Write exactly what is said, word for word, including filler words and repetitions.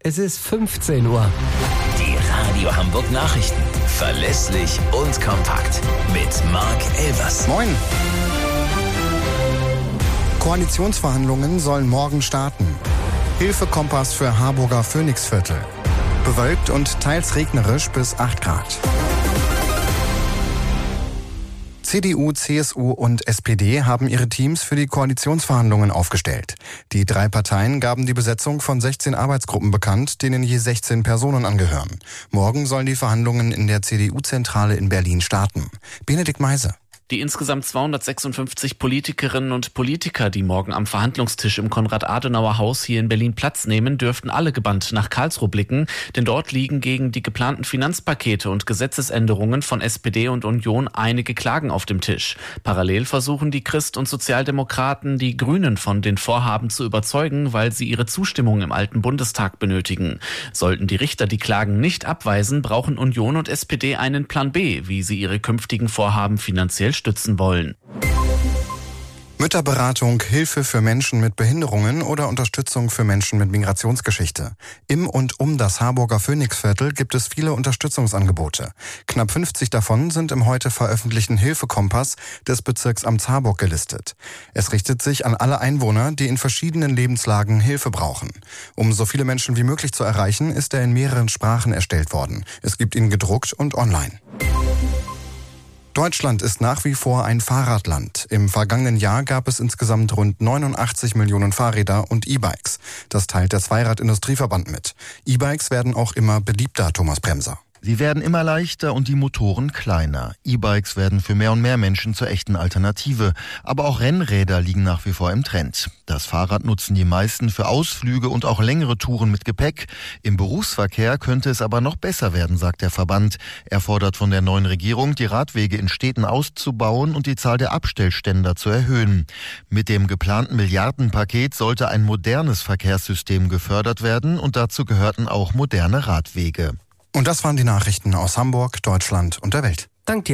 Es ist fünfzehn Uhr. Die Radio Hamburg Nachrichten. Verlässlich und kompakt. Mit Mark Elvers. Moin. Koalitionsverhandlungen sollen morgen starten. Hilfekompass für Harburger Phoenixviertel. Bewölkt und teils regnerisch bis acht Grad. C D U, C S U und S P D haben ihre Teams für die Koalitionsverhandlungen aufgestellt. Die drei Parteien gaben die Besetzung von sechzehn Arbeitsgruppen bekannt, denen je sechzehn Personen angehören. Morgen sollen die Verhandlungen in der C D U-Zentrale in Berlin starten. Benedikt Meise. Die insgesamt zweihundertsechsundfünfzig Politikerinnen und Politiker, die morgen am Verhandlungstisch im Konrad-Adenauer-Haus hier in Berlin Platz nehmen, dürften alle gebannt nach Karlsruhe blicken, denn dort liegen gegen die geplanten Finanzpakete und Gesetzesänderungen von S P D und Union einige Klagen auf dem Tisch. Parallel versuchen die Christ- und Sozialdemokraten, die Grünen von den Vorhaben zu überzeugen, weil sie ihre Zustimmung im alten Bundestag benötigen. Sollten die Richter die Klagen nicht abweisen, brauchen Union und S P D einen Plan B, wie sie ihre künftigen Vorhaben finanziell stützen wollen. Mütterberatung, Hilfe für Menschen mit Behinderungen oder Unterstützung für Menschen mit Migrationsgeschichte. Im und um das Harburger Phoenixviertel gibt es viele Unterstützungsangebote. Knapp fünfzig davon sind im heute veröffentlichten Hilfekompass des Bezirksamts Harburg gelistet. Es richtet sich an alle Einwohner, die in verschiedenen Lebenslagen Hilfe brauchen. Um so viele Menschen wie möglich zu erreichen, ist er in mehreren Sprachen erstellt worden. Es gibt ihn gedruckt und online. Deutschland ist nach wie vor ein Fahrradland. Im vergangenen Jahr gab es insgesamt rund neunundachtzig Millionen Fahrräder und E-Bikes. Das teilt der Zweirad-Industrieverband mit. E-Bikes werden auch immer beliebter, Thomas Bremser. Sie werden immer leichter und die Motoren kleiner. E-Bikes werden für mehr und mehr Menschen zur echten Alternative. Aber auch Rennräder liegen nach wie vor im Trend. Das Fahrrad nutzen die meisten für Ausflüge und auch längere Touren mit Gepäck. Im Berufsverkehr könnte es aber noch besser werden, sagt der Verband. Er fordert von der neuen Regierung, die Radwege in Städten auszubauen und die Zahl der Abstellständer zu erhöhen. Mit dem geplanten Milliardenpaket sollte ein modernes Verkehrssystem gefördert werden und dazu gehörten auch moderne Radwege. Und das waren die Nachrichten aus Hamburg, Deutschland und der Welt. Dank dir.